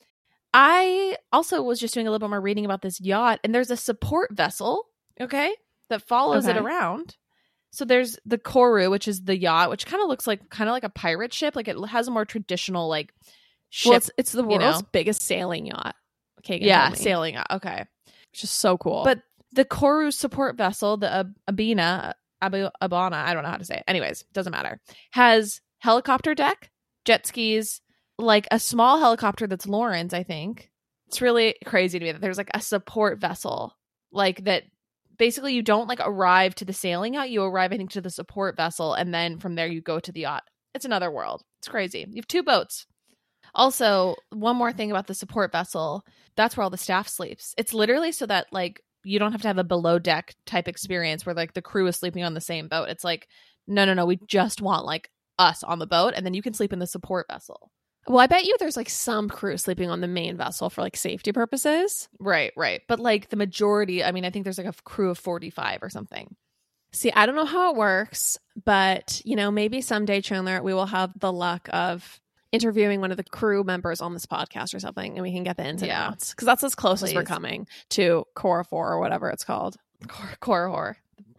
[SPEAKER 1] I also was just doing a little bit more reading about this yacht, and there's a support vessel, okay, that follows
[SPEAKER 2] Okay.
[SPEAKER 1] it around. So there's the Koru, which is the yacht, which kind of looks like kind of like a pirate ship. Like, it has a more traditional like ship.
[SPEAKER 2] Well, it's, it's the
[SPEAKER 1] you
[SPEAKER 2] world's
[SPEAKER 1] know?
[SPEAKER 2] biggest sailing yacht. Kagan
[SPEAKER 1] yeah,
[SPEAKER 2] told me,
[SPEAKER 1] sailing yacht. Okay.
[SPEAKER 2] which is so cool.
[SPEAKER 1] But the Koru support vessel, the Ab- Abina, Abu, Abana, I don't know how to say it. Anyways, doesn't matter. Has helicopter deck, jet skis, like a small helicopter that's Lauren's, I think. It's really crazy to me that there's like a support vessel, like that. Basically, you don't like arrive to the sailing yacht. You arrive, I think, to the support vessel, and then from there you go to the yacht. It's another world. It's crazy. You have two boats. Also, one more thing about the support vessel. That's where all the staff sleeps. It's literally so that like you don't have to have a below deck type experience where like the crew is sleeping on the same boat. It's like, no, no, no. We just want like us on the boat, and then you can sleep in the support vessel.
[SPEAKER 2] well, I bet you there's like some crew sleeping on the main vessel for like safety purposes.
[SPEAKER 1] Right, right. But like the majority, I mean, I think there's like a crew of forty-five or something.
[SPEAKER 2] See, I don't know how it works, but you know, maybe someday, Chandler, we will have the luck of interviewing one of the crew members on this podcast or something, and we can get the ins and
[SPEAKER 1] Yeah.
[SPEAKER 2] outs, because that's as close as we're
[SPEAKER 1] Please.
[SPEAKER 2] coming to Cora four or whatever it's called.
[SPEAKER 1] Core, core horror.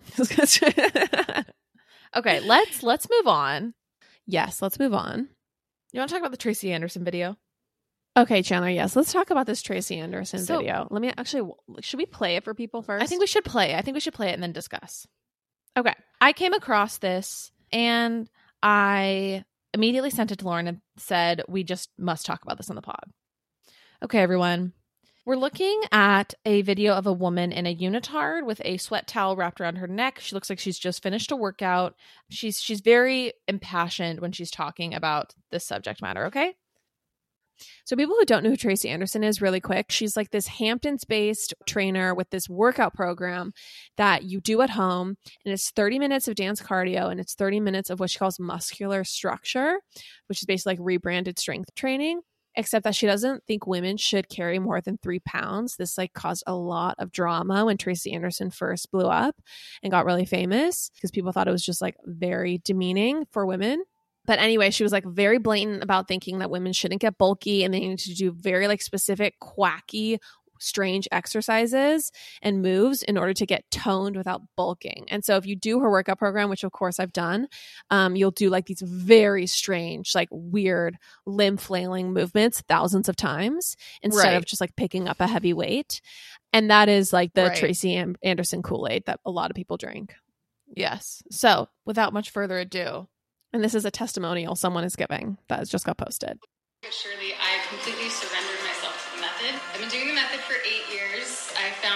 [SPEAKER 1] Okay, let's let's move on.
[SPEAKER 2] Yes, let's move on.
[SPEAKER 1] You want to talk about the Tracy Anderson video?
[SPEAKER 2] Okay, Chandler, yes, let's talk about this Tracy Anderson
[SPEAKER 1] So-
[SPEAKER 2] video. Let me actually, should we play it for people first?
[SPEAKER 1] I think we should play. I think we should play it and then discuss. Okay. I came across this and I immediately sent it to Lauren and said, we just must talk about this on the pod. Okay, everyone. We're looking at a video of a woman in a unitard with a sweat towel wrapped around her neck. She looks like she's just finished a workout. She's she's very impassioned when she's talking about this subject matter, okay?
[SPEAKER 2] So people who don't know who Tracy Anderson is, really quick, she's like this Hamptons-based trainer with this workout program that you do at home, and it's thirty minutes of dance cardio, and it's thirty minutes of what she calls muscular structure, which is basically like rebranded strength training, except that she doesn't think women should carry more than three pounds. This like caused a lot of drama when Tracy Anderson first blew up and got really famous, because people thought it was just like very demeaning for women. But anyway, she was like very blatant about thinking that women shouldn't get bulky and they need to do very like specific, quacky, strange exercises and moves in order to get toned without bulking. And so if you do her workout program, which of course I've done, um, you'll do like these very strange, like weird limb flailing movements thousands of times instead
[SPEAKER 1] Right.
[SPEAKER 2] of just like picking up a heavy weight. And that is like the
[SPEAKER 1] Right.
[SPEAKER 2] Tracy Am- Anderson Kool-Aid that a lot of people drink.
[SPEAKER 1] Yes. So, without much further ado,
[SPEAKER 2] And this is a testimonial someone is giving that has just got posted.
[SPEAKER 4] But surely I completely surrendered myself to the method. I've been doing the method for eight years. I found her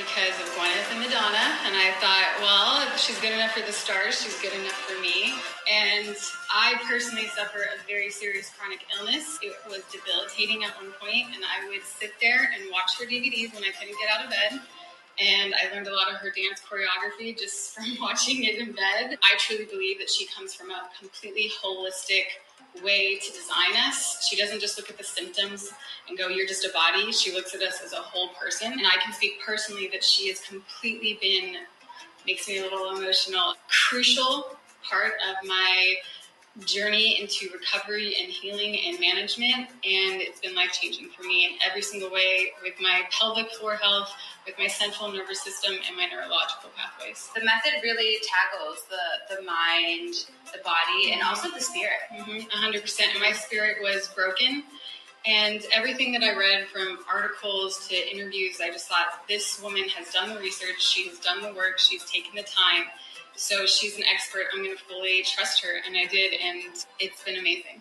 [SPEAKER 4] because of Gwyneth and Madonna, and I thought, well, if she's good enough for the stars, she's good enough for me. And I personally suffer a very serious chronic illness. It was debilitating at one point, and I would sit there and watch her D V Ds when I couldn't get out of bed. And I learned a lot of her dance choreography just from watching it in bed. I truly believe that she comes from a completely holistic way to design us. She doesn't just look at the symptoms and go, you're just a body. She looks at us as a whole person. And I can speak personally that she has completely been, makes me a little emotional, crucial part of my journey into recovery and healing and management. And it's been life-changing for me in every single way, with my pelvic floor health, with my central nervous system, and my neurological pathways.
[SPEAKER 5] The method really tackles the, the mind, the body, and also the spirit.
[SPEAKER 4] Mm-hmm, one hundred percent. And my spirit was broken. And everything that I read, from articles to interviews, I just thought, this woman has done the research, she has done the work, she's taken the time. So she's an expert. I'm going to fully trust her. And I did. And it's been amazing.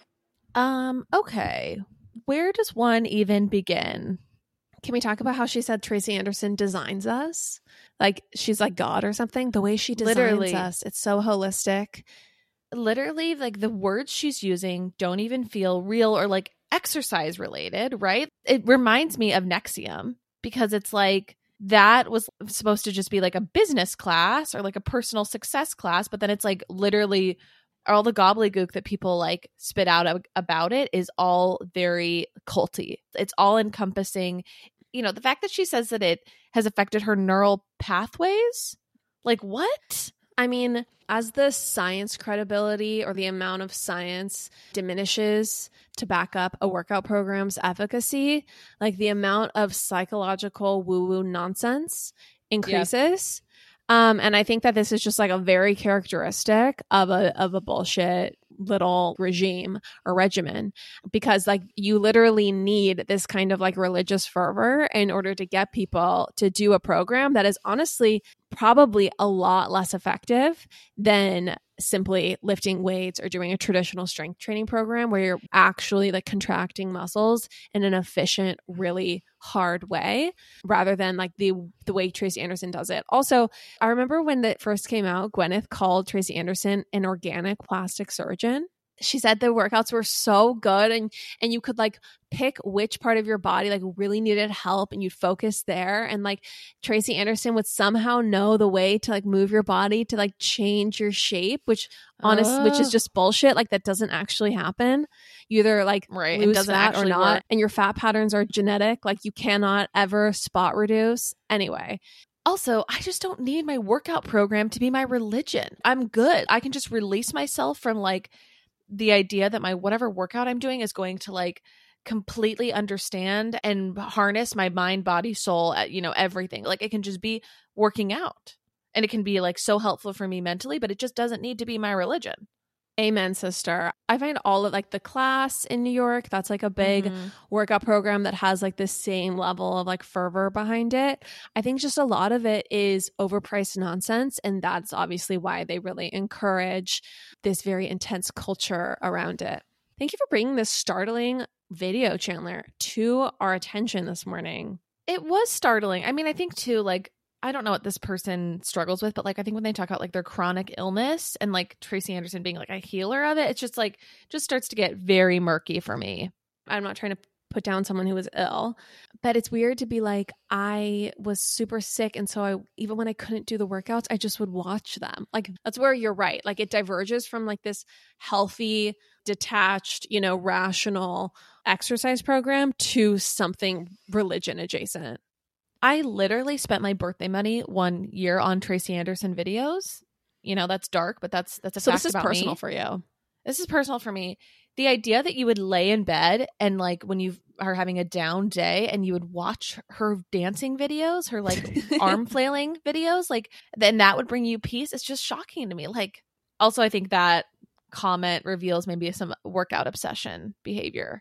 [SPEAKER 2] Um, okay. Where does one even begin? Can we talk about how she said Tracy Anderson designs us? Like she's like God or something? The way she designs
[SPEAKER 1] Literally.
[SPEAKER 2] us. It's so holistic.
[SPEAKER 1] Literally, like the words she's using don't even feel real or like exercise related, right? It reminds me of Nexium, because it's like that was supposed to just be like a business class or like a personal success class, but then it's like literally all the gobbledygook that people like spit out ab- about it is all very culty. It's all encompassing. You know, the fact that she says that it has affected her neural pathways, like what?
[SPEAKER 2] I mean, as the science credibility or the amount of science diminishes to back up a workout program's efficacy, like the amount of psychological woo-woo nonsense increases. Yep. Um, and I think that this is just like a very characteristic of a of a bullshit little regime or regimen, because like you literally need this kind of like religious fervor in order to get people to do a program that is honestly probably a lot less effective than simply lifting weights or doing a traditional strength training program where you're actually like contracting muscles in an efficient, really hard way, rather than like the the way Tracy Anderson does it. Also, I remember when it first came out, Gwyneth called Tracy Anderson an organic plastic surgeon. She said the workouts were so good, and and you could like pick which part of your body like really needed help and you'd focus there, and like Tracy Anderson would somehow know the way to like move your body to like change your shape, which honest oh. which is just bullshit. Like that doesn't actually happen. You either like
[SPEAKER 1] right,
[SPEAKER 2] lose
[SPEAKER 1] it doesn't
[SPEAKER 2] fat or not,
[SPEAKER 1] work.
[SPEAKER 2] And your fat patterns are genetic. Like you cannot ever spot reduce. Anyway,
[SPEAKER 1] also, I just don't need my workout program to be my religion. I'm good. I can just release myself from like the idea that my whatever workout I'm doing is going to like completely understand and harness my mind, body, soul, you know, everything. Like it can just be working out, and it can be like so helpful for me mentally, but it just doesn't need to be my religion.
[SPEAKER 2] Amen, sister. I find all of like the class in New York, that's like a big mm-hmm. workout program that has like the same level of like fervor behind it. I think just a lot of it is overpriced nonsense. And that's obviously why they really encourage this very intense culture around it. Thank you for bringing this startling video, Chandler, to our attention this morning.
[SPEAKER 1] It was startling. I mean, I think too, like, I don't know what this person struggles with, but like I think when they talk about like their chronic illness and like Tracy Anderson being like a healer of it, it's just like just starts to get very murky for me.
[SPEAKER 2] I'm not trying to put down someone who was ill, but it's weird to be like, I was super sick, and so I even when I couldn't do the workouts, I just would watch them. Like that's where you're right. Like it diverges from like this healthy, detached, you know, rational exercise program to something religion adjacent.
[SPEAKER 1] I literally spent my birthday money one year on Tracy Anderson videos. You know, that's dark, but that's that's a
[SPEAKER 2] so
[SPEAKER 1] fact
[SPEAKER 2] this is
[SPEAKER 1] about
[SPEAKER 2] personal
[SPEAKER 1] me.
[SPEAKER 2] for you.
[SPEAKER 1] This is personal for me. The idea that you would lay in bed and like when you are having a down day and you would watch her dancing videos, her like arm flailing videos, like then that would bring you peace. It's just shocking to me. Like also, I think that comment reveals maybe some workout obsession behavior.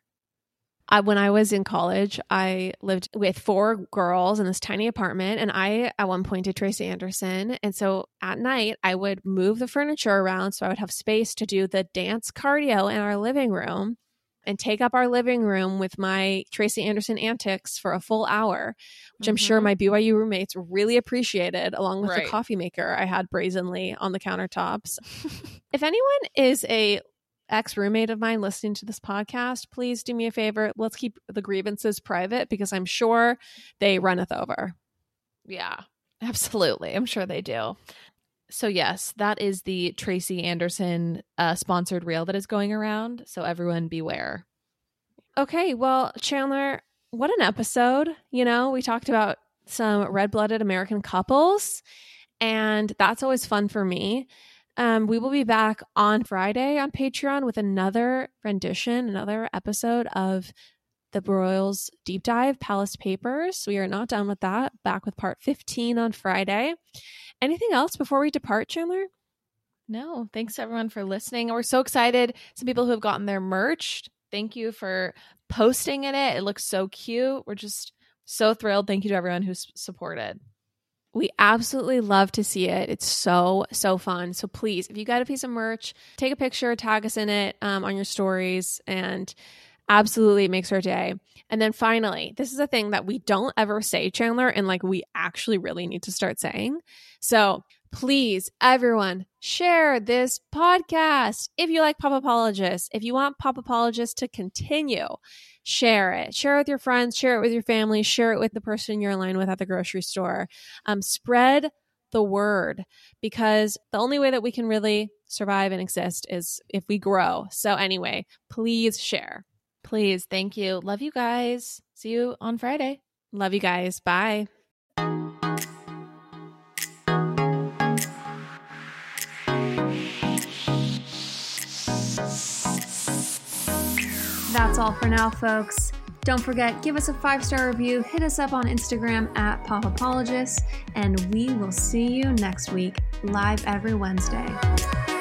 [SPEAKER 2] I, when I was in college, I lived with four girls in this tiny apartment, and I at one point did Tracy Anderson. And so at night, I would move the furniture around so I would have space to do the dance cardio in our living room. and take up our living room with my Tracy Anderson antics for a full hour, which mm-hmm. I'm sure my B Y U roommates really appreciated, along with right. the coffee maker I had brazenly on the countertops. If anyone is a ex-roommate of mine listening to this podcast, please do me a favor. Let's keep the grievances private, because I'm sure they runneth over.
[SPEAKER 1] Yeah, absolutely. I'm sure they do. So yes, that is the Tracy Anderson uh, sponsored reel that is going around. So everyone beware.
[SPEAKER 2] Okay, well, Chandler, what an episode. You know, we talked about some red-blooded American couples, and that's always fun for me. Um, we will be back on Friday on Patreon with another rendition, another episode of the Broyles Deep Dive Palace Papers. We are not done with that. Back with part fifteen on Friday. Anything else before we depart, Chandler?
[SPEAKER 1] No, thanks everyone for listening. We're so excited. Some people who have gotten their merch. Thank you for posting in it. It looks so cute. We're just so thrilled. Thank you to everyone who's supported.
[SPEAKER 2] We absolutely love to see it. It's so, so fun. So please, if you got a piece of merch, take a picture, tag us in it um, on your stories, and absolutely makes our day. And then finally, this is a thing that we don't ever say, Chandler, and like we actually really need to start saying. So please, everyone, share this podcast. If you like Pop Apologists, if you want Pop Apologists to continue, share it. Share it with your friends, share it with your family, share it with the person you're in line with at the grocery store. Um, spread the word, because the only way that we can really survive and exist is if we grow. So anyway, please share.
[SPEAKER 1] Please. Thank you. Love you guys. See you on Friday.
[SPEAKER 2] Love you guys. Bye.
[SPEAKER 6] That's all for now, folks. Don't forget, give us a five-star review, hit us up on Instagram at Pop Apologists, and we will see you next week, live every Wednesday.